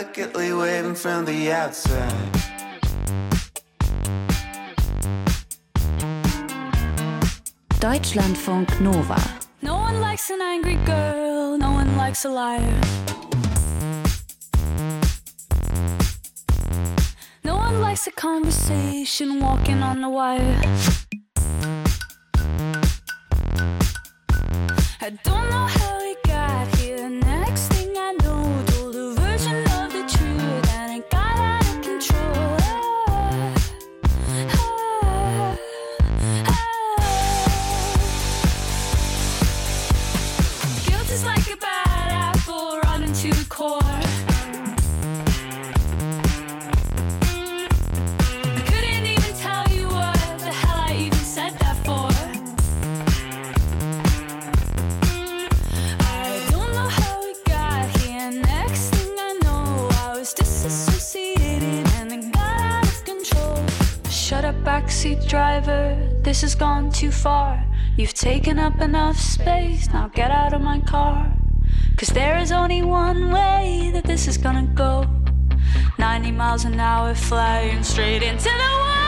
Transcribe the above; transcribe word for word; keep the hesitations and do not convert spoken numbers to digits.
delicately waving from the outside. Deutschlandfunk Nova. No one likes an angry girl, no one likes a liar. No one likes a conversation walking on the wire. I don't know how we got here. Next thing I know, told a version of the truth, and it got out of control. Ah, ah, ah. Guilt is like a bad apple running to the core. Backseat driver, this has gone too far. You've taken up enough space, now get out of my car. Cause there is only one way that this is gonna go. ninety miles an hour flying straight into the wall.